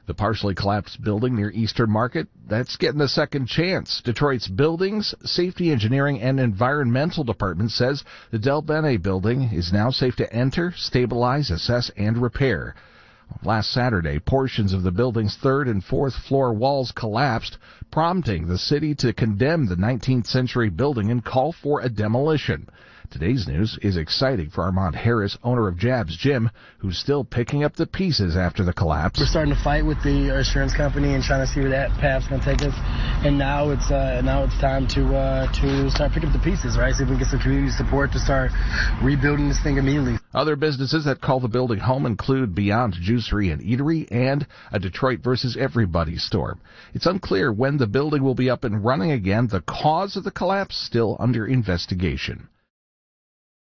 The partially collapsed building near Eastern Market, that's getting a second chance. Detroit's Buildings, Safety Engineering, and Environmental Department says the Del Bene building is now safe to enter, stabilize, assess, and repair. Last Saturday, portions of the building's third and fourth floor walls collapsed, prompting the city to condemn the 19th century building and call for a demolition. Today's news is exciting for Armand Harris, owner of Jabs Gym, who's still picking up the pieces after the collapse. We're starting to fight with the insurance company and trying to see where that path's going to take us. And now it's time to start picking up the pieces, right? See if we can get some community support to start rebuilding this thing immediately. Other businesses that call the building home include Beyond Juicery and Eatery and a Detroit versus Everybody store. It's unclear when the building will be up and running again. The cause of the collapse still under investigation.